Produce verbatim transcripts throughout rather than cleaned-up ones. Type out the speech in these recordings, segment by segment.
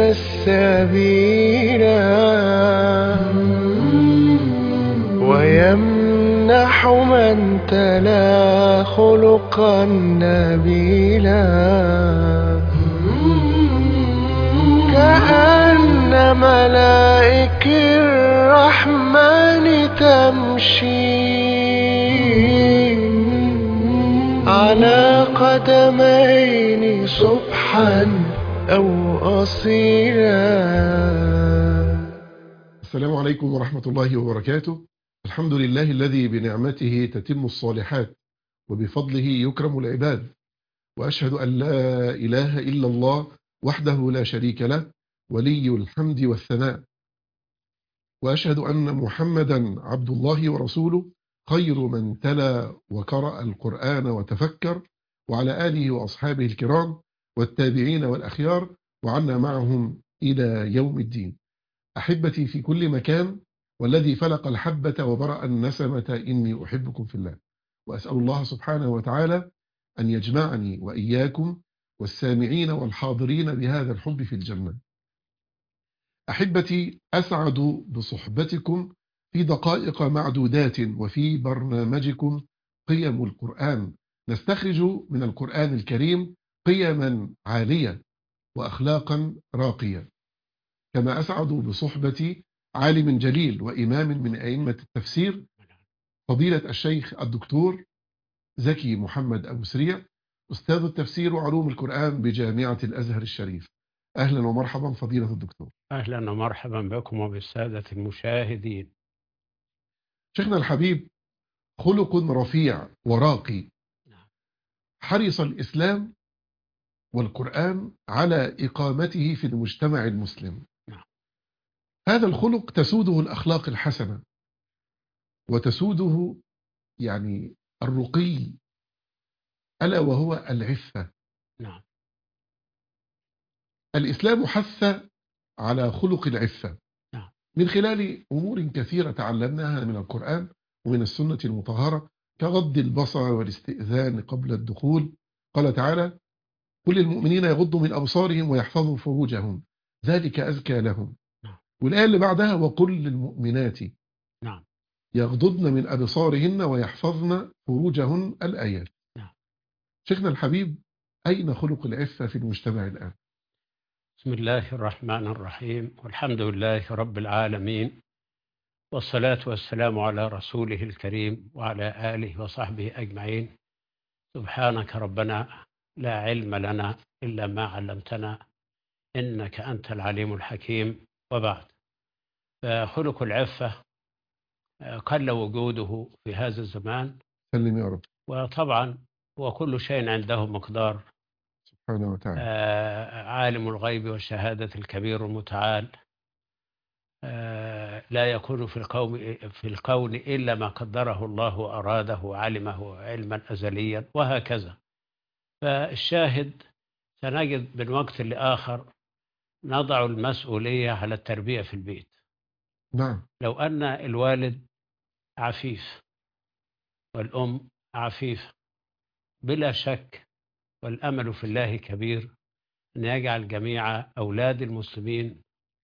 السبيل ويمنح من تلا خلقا نبيلا كأن ملائك الرحمن تمشي على قدمين صبحا أو أصيلا. السلام عليكم ورحمة الله وبركاته. الحمد لله الذي بنعمته تتم الصالحات وبفضله يكرم العباد، وأشهد أن لا إله إلا الله وحده لا شريك له ولي الحمد والثناء، وأشهد أن محمدا عبد الله ورسوله خير من تلا وقرأ القرآن وتفكر، وعلى آله وأصحابه الكرام والتابعين والأخيار وعنا معهم إلى يوم الدين. أحبتي في كل مكان، والذي فلق الحبة وبرأ النسمة إني أحبكم في الله، وأسأل الله سبحانه وتعالى أن يجمعني وإياكم والسامعين والحاضرين بهذا الحب في الجنة. أحبتي، أسعد بصحبتكم في دقائق معدودات وفي برنامجكم قيم القرآن، نستخرج من القرآن الكريم قيما عالية وأخلاقا راقية. كما أسعد بصحبة عالم جليل وإمام من أئمة التفسير فضيلة الشيخ الدكتور زكي محمد أبو سريع، أستاذ التفسير وعلوم القرآن بجامعة الأزهر الشريف. أهلا ومرحبا فضيلة الدكتور. أهلا ومرحبا بكم وبالسادة المشاهدين. شيخنا الحبيب، خلق رفيع وراقي حرص الإسلام والقرآن على إقامته في المجتمع المسلم. هذا الخلق تسوده الأخلاق الحسنة وتسوده يعني الرقي، ألا وهو العفة. نعم. الإسلام حث على خلق العفة نعم. من خلال أمور كثيرة تعلمناها من القرآن ومن السنة المطهرة، كغض البصر والاستئذان قبل الدخول. قال تعالى: كل المؤمنين يغضوا من أبصارهم ويحفظوا فروجهم ذلك أزكى لهم. نعم. والآية اللي بعدها: وكل المؤمنات نعم. يغضضن من أبصارهن ويحفظن فروجهن. الآيات. نعم. شيخنا الحبيب، أين خلق العفة في المجتمع الآن؟ بسم الله الرحمن الرحيم، والحمد لله رب العالمين، والصلاة والسلام على رسوله الكريم وعلى آله وصحبه أجمعين. سبحانك ربنا لا علم لنا إلا ما علمتنا إنك أنت العليم الحكيم. وبعد، فخلق العفة قل وجوده في هذا الزمان، سلم يا رب. وطبعا وكل شيء عنده مقدار. سبحانه وتعالى. آه عالم الغيب والشهادة الكبير المتعال. آه لا يكون في القوم في الكون إلا ما قدره الله وأراده وعلمه علما أزليا، وهكذا. فالشاهد، سنجد من وقت لآخر نضع المسؤولية على التربية في البيت. نعم. لو أن الوالد عفيف والأم عفيف، بلا شك والأمل في الله كبير أن يجعل جميع أولاد المسلمين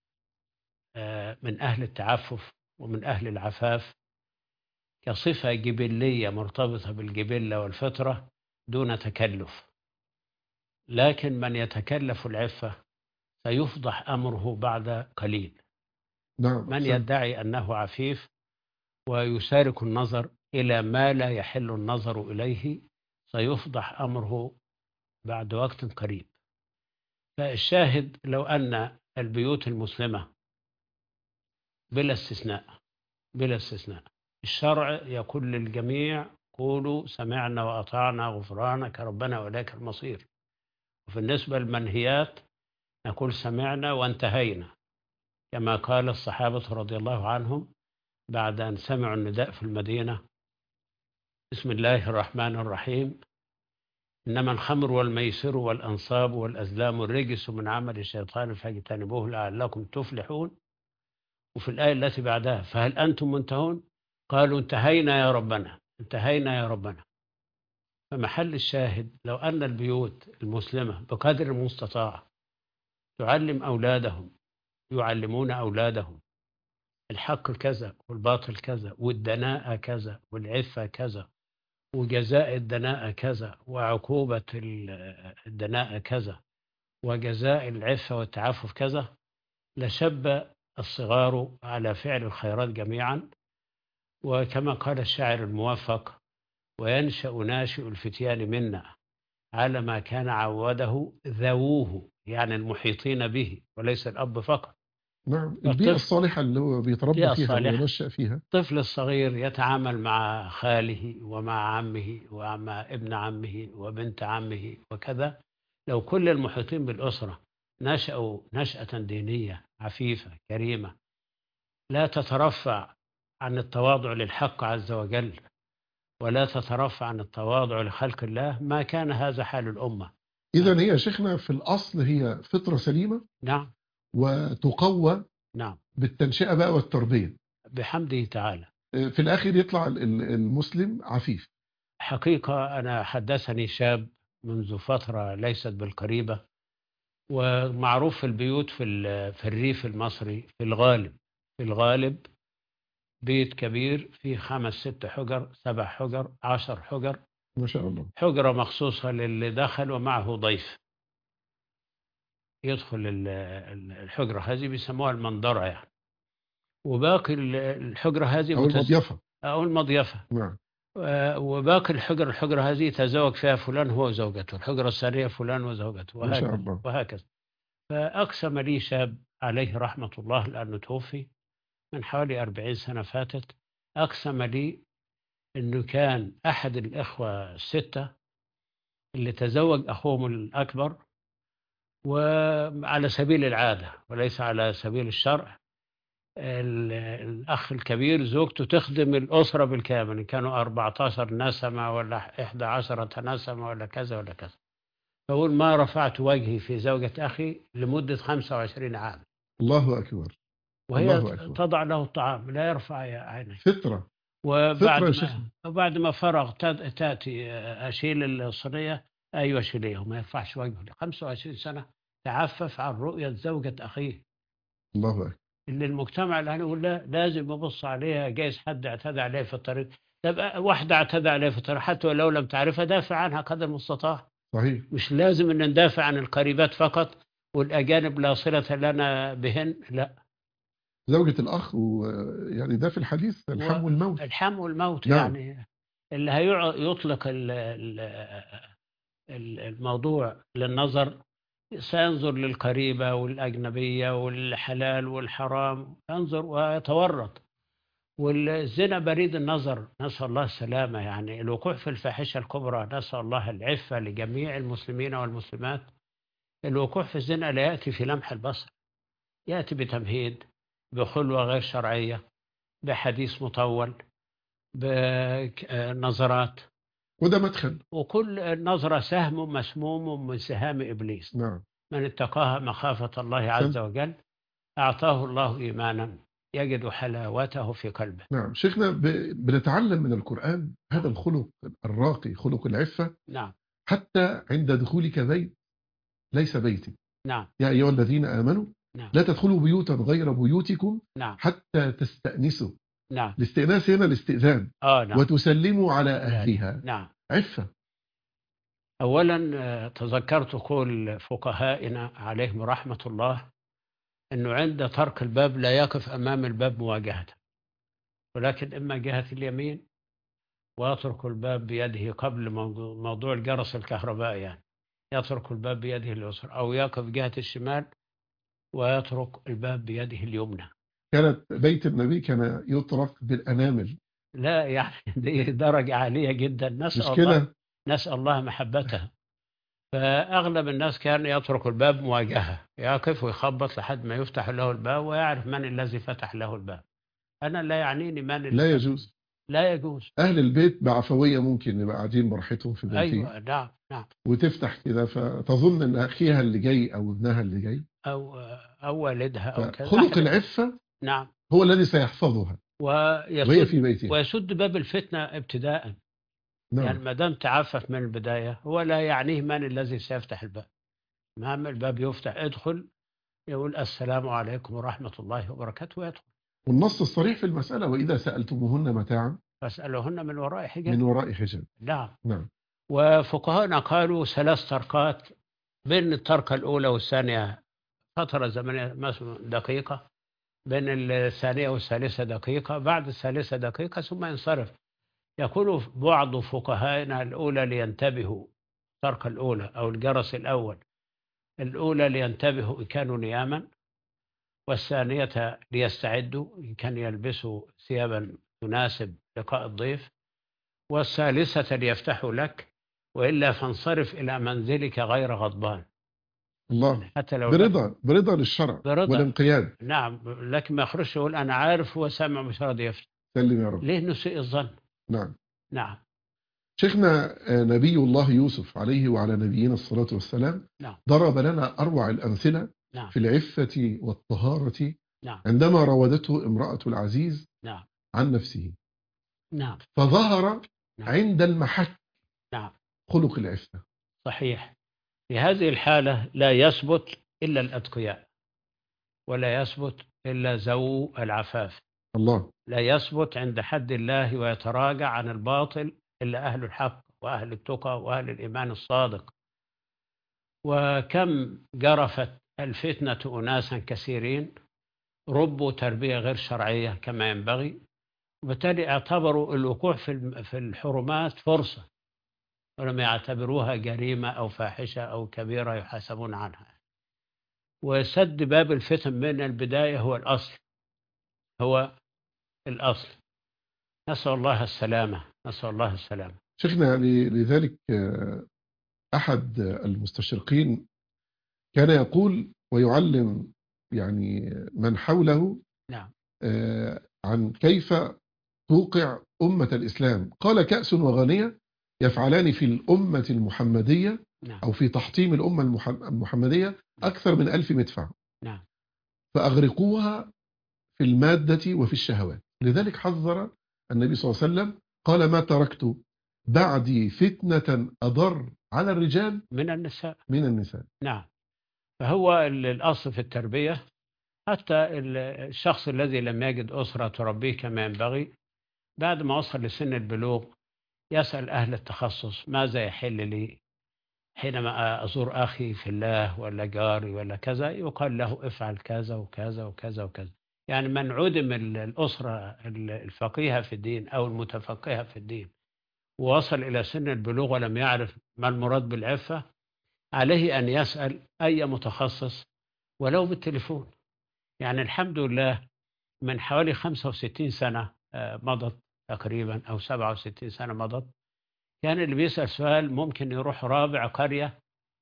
من أهل التعفف ومن أهل العفاف كصفة جبلية مرتبطة بالجبلة والفطرة دون تكلف. لكن من يتكلف العفة سيفضح أمره بعد قليل. نعم. من سم. يدعي أنه عفيف ويسارك النظر إلى ما لا يحل النظر إليه سيفضح أمره بعد وقت قريب. فالشاهد، لو أن البيوت المسلمة بلا استثناء بلا استثناء الشرع يقول للجميع: قولوا سمعنا وأطعنا غفرانك ربنا وإليك المصير. وفي النسبة للمنهيات نقول سمعنا وانتهينا، كما قال الصحابة رضي الله عنهم بعد أن سمعوا النداء في المدينة: بسم الله الرحمن الرحيم، إنما الخمر والميسر والأنصاب والأزلام الرجس من عمل الشيطان فاجتنبوه لعلكم تفلحون. وفي الآية التي بعدها: فهل أنتم منتهون؟ قالوا انتهينا يا ربنا انتهينا يا ربنا. فمحل الشاهد، لو أن البيوت المسلمة بقدر المستطاع تعلم أولادهم، يعلمون أولادهم الحق كذا والباطل كذا والدناءة كذا والعفة كذا وجزاء الدناءة كذا وعقوبة الدناءة كذا وجزاء العفة والتعفف كذا، لشب الصغار على فعل الخيرات جميعا. وكما قال الشاعر الموفق: وينشأ ناشئ الفتيان منا على ما كان عوده ذووه، يعني المحيطين به وليس الأب فقط. نعم، البيئة فالطفل الصالحة اللي هو بيتربى بيئة فيها صالحة، وينشأ فيها. الطفل الصغير يتعامل مع خاله ومع عمه ومع ابن عمه وبنت عمه وكذا. لو كل المحيطين بالأسرة نشأوا نشأة دينية عفيفة كريمة لا تترفع عن التواضع للحق عز وجل ولا تترفع عن التواضع لخلق الله، ما كان هذا حال الأمة. إذا هي شيخنا في الأصل هي فطرة سليمة، نعم وتقوى نعم بالتنشئة بقى والتربية. بحمده تعالى. في الآخر يطلع ال- ال- المسلم عفيف. حقيقة أنا حدثني شاب منذ فترة ليست بالقريبة، ومعروف في البيوت في ال- في الريف المصري في الغالب في الغالب بيت كبير فيه خمس ست حجر سبع حجر عشر حجر، ما شاء الله. حجرة مخصوصة للي دخل ومعه ضيف يدخل ال- ال- الحجرة هذه بيسموها المنظرة يعني، وباقي ال- الحجرة هذه أو متس... المضيفة. أو المضيفة. نعم. و- وباقي الحجر الحجرة هذه تزوج فيها فلان هو وزوجته، الحجرة الثانية فلان وزوجته، ما شاء وهكذا الله. وهكذا. فأقسم لي شاب عليه رحمة الله لأنه توفي من حوالي أربعين سنة فاتت، أقسم لي أنه كان أحد الإخوة الستة اللي تزوج أخوهم الأكبر، وعلى سبيل العادة وليس على سبيل الشرع، ال- الأخ الكبير زوجته تخدم الأسرة بالكامل، كانوا أربعة عشر نسمة ولا إحدى عشرة نسمة ولا كذا ولا كذا. فأقول ما رفعت وجهي في زوجة أخي لمدة خمسة وعشرين عام، الله أكبر. وهي الله أكبر. تضع له الطعام لا يرفع عينيه. فطرة. وبعد فطرة يا ما شيخنا. وبعد ما فرغ تات- تأتي أشيل الصينية، أيوة شيليه، ما يرفعش وجهه. خمسة وعشرين سنة تعفف عن رؤية زوجة أخيه الله أكبر. اللي المجتمع الآن يقول لا لازم يبص عليها، جايز حد اعتدى عليه في الطريق. طب واحدة اعتدى عليه في الطريق حتى ولو لم تعرفها دافع عنها قدر المستطاع. صحيح. مش لازم أن ندافع عن القريبات فقط والأجانب لا صلة لنا بهن، لا. زوجة الأخ، ويعني ده في الحديث الحم والموت. الحم والموت. نعم. يعني اللي هيطلق ال- ال- ال- الموضوع للنظر سينظر للقريبة والأجنبية والحلال والحرام، ينظر ويتورط. والزنا بريد النظر، نسأل الله السلامة. يعني الوقوع في الفاحشة الكبرى، نسأل الله العفة لجميع المسلمين والمسلمات. الوقوع في الزنا لا يأتي في لمح البصر، يأتي بتمهيد، بخلوة غير شرعية، بحديث مطول، بنظرات. وده مدخل. وكل نظرة سهم مسموم من سهام إبليس. نعم. من اتقاها مخافة الله عز وجل أعطاه الله إيمانا يجد حلاوته في قلبه. نعم شيخنا، ب- بنتعلم من القرآن هذا الخلق الراقي، خلق العفة. نعم حتى عند دخولك بيت ليس بيتي، نعم يا أيها الذين آمنوا نعم لا تدخلوا بيوتا غير بيوتكم نعم حتى تستأنسوا. نعم الاستئناس هنا الاستئذان. آه نعم وتسلموا على أهلها. نعم. عفة. أولا آه، تذكرت قول فقهائنا عليهم رحمة الله أنه عند طرق الباب لا يقف أمام الباب مواجهة، ولكن إما جهة اليمين ويترك الباب بيده قبل موضوع موضوع الجرس الكهربائي، يعني يترك الباب بيده اليسرى، أو يقف جهة الشمال ويترك الباب بيده اليمنى. كانت بيت النبي كان يطرق بالأنامل. لا يعني دي درجة عالية جدا، مش نسأل الله كده؟ نسأل الله محبتها. فأغلب الناس كان يترك الباب مواجهة، يقف ويخبط لحد ما يفتح له الباب ويعرف من الذي فتح له الباب. أنا لا يعنيني من اللي لا فتح. يجوز. لا يجوز. أهل البيت بعفوية ممكن يبقى قاعدين براحتهم في بيتهم. أيوة نعم نعم. وتفتح كده فتظن ان اخيها اللي جاي او ابنها اللي جاي، أو أو والدها أو كذا. خلق أحد- العفة نعم. هو الذي سيحفظها وهي ويسد في بيتها. ويسد باب الفتنة ابتداء. يعني نعم. ما دام تعفف من البداية هو لا يعنيه من الذي سيفتح الباب. المهم الباب يفتح، ادخل يقول السلام عليكم ورحمة الله وبركاته ويدخل. والنص الصريح في المسألة وإذا سألتموهن متاعا فاسألوهن من وراء حجاب. من وراء حجاب. نعم. نعم. وفقهاءنا قالوا ثلاث طرقات، بين الطرقة الأولى والثانية فترة زمنية مثلا دقيقة، بين الثانية والثالثة دقيقة، بعد الثالثة دقيقة ثم ينصرف. يقول بعض فقهائنا الأولى لينتبهوا، الطرقة الأولى أو الجرس الأول، الأولى لينتبهوا إن كانوا نياما، والثانية ليستعدوا إن كان يلبسوا ثيابا تناسب لقاء الضيف، والثالثة ليفتحوا لك، وإلا فانصرف إلى منزلك غير غضبان. الله. حتى لو برضا برضا للشرع برضا. والانقياد. نعم، لكن ما يخرجش يقول أنا عارف هو سامع مش راضي يفتح. سلم يا رب. ليه نسيء الظن؟ نعم. نعم. شيخنا، نبي الله يوسف عليه وعلى نبينا الصلاة والسلام نعم. ضرب لنا أروع الأمثلة نعم. في العفة والطهارة نعم. عندما راودته امرأة العزيز نعم. عن نفسه، نعم. فظهر نعم. عند المحك نعم. خلق العفة. صحيح. في هذه الحالة لا يثبت إلا الأتقياء، ولا يثبت إلا ذو العفاف. الله. لا يثبت عند حد الله ويتراجع عن الباطل إلا أهل الحق وأهل التقى وأهل الإيمان الصادق. وكم جرفت الفتنة أناسا كثيرين ربوا تربية غير شرعية كما ينبغي، وبالتالي اعتبروا الوقوع في في الحرمات فرصة، ولم يعتبروها جريمة أو فاحشة أو كبيرة يحاسبون عنها. وسد باب الفتن من البداية هو الأصل، هو الأصل. نسأل الله السلامة، نسأل الله السلامة. شيخنا، لذلك أحد المستشرقين كان يقول ويعلم يعني من حوله نعم. عن كيف توقع أمة الإسلام. قال كأس وغنية يفعلان في الأمة المحمدية نعم. أو في تحطيم الأمة المحمدية أكثر من ألف مدفع. نعم. فأغرقوها في المادة وفي الشهوات. لذلك حذر النبي صلى الله عليه وسلم قال ما تركت بعدي فتنة أضر على الرجال من النساء. من النساء. نعم. فهو الأصل في التربية، حتى الشخص الذي لم يجد أسرة تربيه كما ينبغي بعد ما وصل لسن البلوغ يسأل أهل التخصص ماذا يحل لي حينما أزور أخي في الله ولا جاري ولا كذا، يقال له افعل كذا وكذا وكذا وكذا. يعني من عدم الأسرة الفقيهة في الدين أو المتفقهة في الدين ووصل إلى سن البلوغ ولم يعرف ما المراد بالعفة، عليه أن يسأل أي متخصص ولو بالتليفون. يعني الحمد لله من حوالي خمسة وستين سنة مضت تقريبا أو سبعة وستين سنة مضت، كان اللي بيسأل سؤال ممكن يروح رابع قرية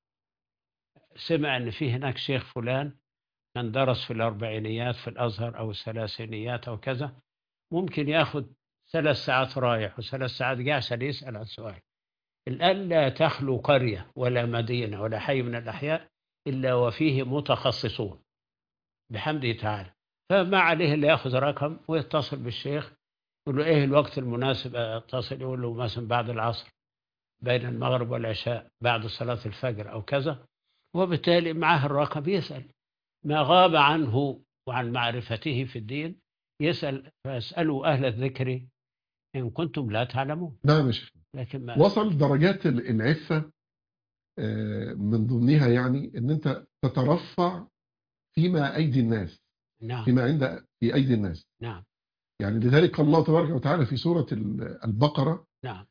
سمع أن في هناك شيخ فلان كان درس في الأربعينيات في الأزهر أو الثلاثينيات أو كذا، ممكن ياخد ثلاث ساعات رايح وثلاث ساعات جاي عشان يسأل عن سؤال. الآن لا تخلو قرية ولا مدينة ولا حي من الأحياء إلا وفيه متخصصون بحمده تعالى. فما عليه اللي ياخذ رقم ويتصل بالشيخ يقول له إيه الوقت المناسب أتصل، يقول له مثلا بعد العصر بين المغرب والعشاء بعد صلاة الفجر أو كذا، وبالتالي معه الرقم يسأل ما غاب عنه وعن معرفته في الدين يسأل. فاسألوا أهل الذكر إن كنتم لا تعلمون. نعم يا شيخ. لكن ما وصل درجات العفة من ضمنها يعني ان انت تترفع فيما ايدي الناس. نعم. فيما عند في ايدي الناس. نعم. يعني لذلك قال الله تبارك وتعالى في سورة البقرة نعم.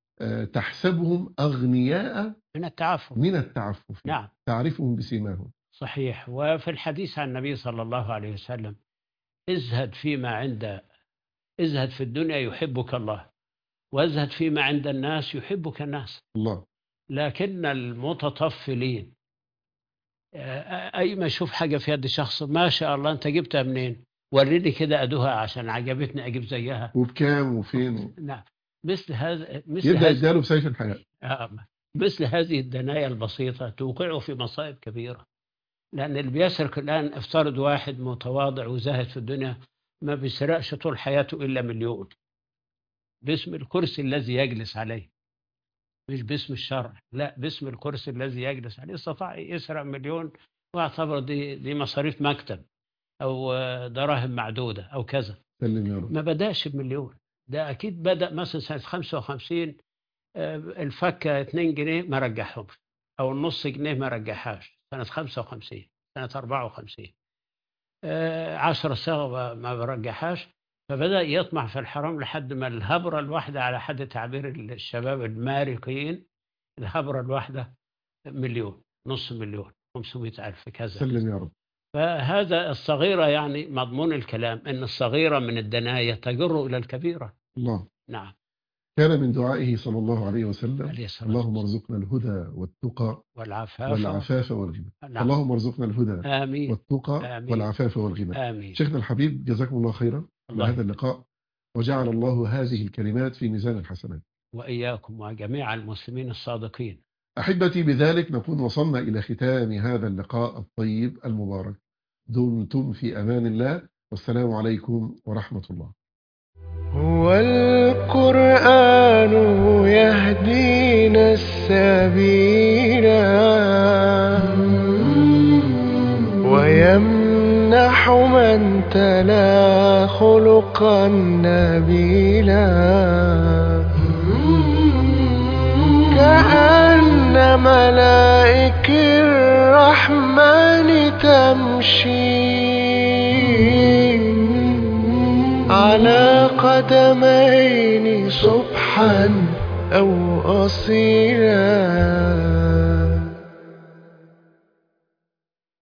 تحسبهم أغنياء من التعفف. من التعفف. نعم. تعرفهم بسيماهم. صحيح. وفي الحديث عن النبي صلى الله عليه وسلم ازهد فيما عند ازهد في الدنيا يحبك الله، وازهد فيما عند الناس يحبك الناس. الله. لكن المتطفلين أي ما يشوف حاجة في يد شخص ما شاء الله أنت جبتها منين، وريني كده أدوها عشان عجبتني أجيب زيها وبكام وفين. نعم. مثل هذا مثل يبدأ هذا يداله بسيف الحياة. مثل هذه الدنايا البسيطة توقعه في مصائب كبيرة. لأن اللي بيسرق الآن افترض واحد متواضع وزاهد في الدنيا ما بيسرقش طول حياته إلا مليون باسم الكرسي الذي يجلس عليه، مش باسم الشرع، لا باسم الكرسي الذي يجلس عليه استطاع يسرق مليون واعتبر دي دي مصاريف مكتب أو آه، دراهم معدودة أو كذا. سلم يا رب. ما بدأش بمليون، ده أكيد بدأ مثلا سنة خمسة وخمسين، آه، الفكة اتنين جنيه ما رجعهمش، أو النص جنيه ما رجعهاش سنة خمسة وخمسين، سنة أربعة وخمسين آه، عشرة صاغ ما برجعهاش. فبدأ يطمع في الحرام لحد ما الهبرة الواحدة على حد تعبير الشباب المارقين، الهبرة الواحدة مليون، نص مليون، خمسمائة ألف كذا. سلم يا رب. فهذا الصغيرة يعني مضمون الكلام أن الصغيرة من الدناية تجر إلى الكبيرة. الله. نعم. كان من دعائه صلى الله عليه وسلم: عليه الصلاة اللهم والسلام. ارزقنا الهدى والتقى والعفاف. والعفاف والغنى. نعم. اللهم ارزقنا الهدى آمين. والتقى آمين. والعفاف والغنى. آمين. شيخنا الحبيب، جزاكم الله خيرا على الله هذا اللقاء، وجعل الله هذه الكلمات في ميزان الحسنات. وإياكم وجميع المسلمين الصادقين. أحبتي، بذلك نكون وصلنا إلى ختام هذا اللقاء الطيب المبارك. دمتم في أمان الله، والسلام عليكم ورحمة الله. هو القرآن يهدينا السبيل ويمنح من تلا خلقا نبيلا، كأن ملائك الرحمن تمشي على قدمين صبحا أو أصيلا.